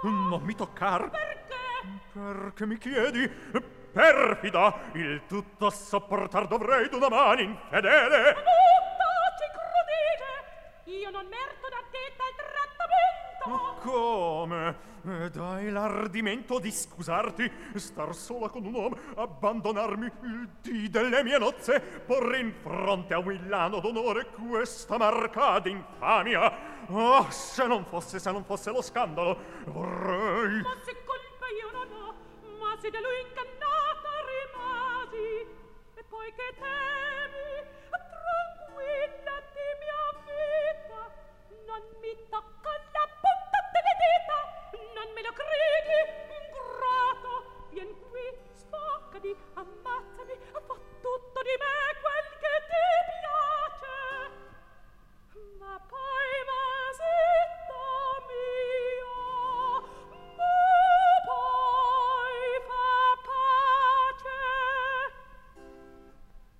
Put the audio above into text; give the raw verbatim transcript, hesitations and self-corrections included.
Non mi toccar. Perché? Perché mi chiedi? Perfida, il tutto sopportar dovrei d'una mano infedele. Tutto ci crudele. Io non merito da te tal trattamento. Come? Ed hai l'ardimento di scusarti, star sola con un uomo, abbandonarmi il dì delle mie nozze, porre in fronte a Villano d'onore questa marca d'infamia. Oh, se non fosse, se non fosse lo scandalo, vorrei... Ma se colpa io non ho, ma se da lui ingannata rimasi, e poi che te